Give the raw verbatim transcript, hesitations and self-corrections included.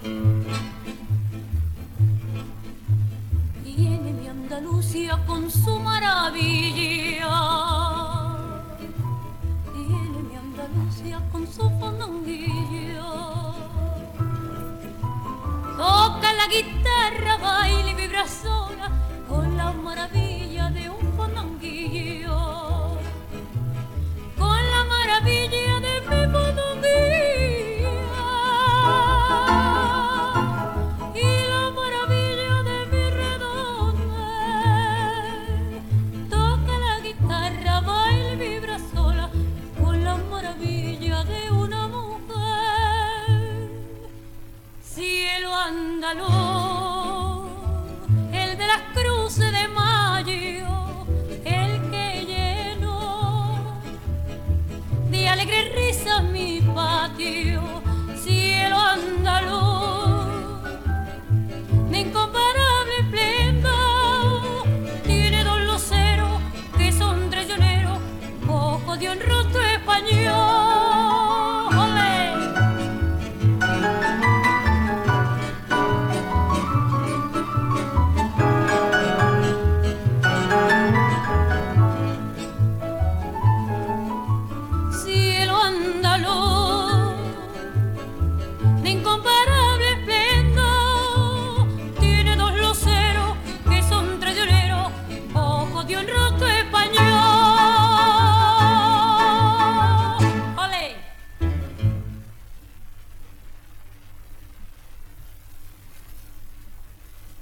Viene mi Andalucía con su maravilla, viene mi Andalucía con su fandanguilla. Toca la guitarra, baila y vibra sola con la maravilla de un fandanguillo, con la maravilla de mi fandanguilla y la maravilla de mi redonde. Toca la guitarra, baila y vibra sola con la maravilla de una mujer. Cielo andaluz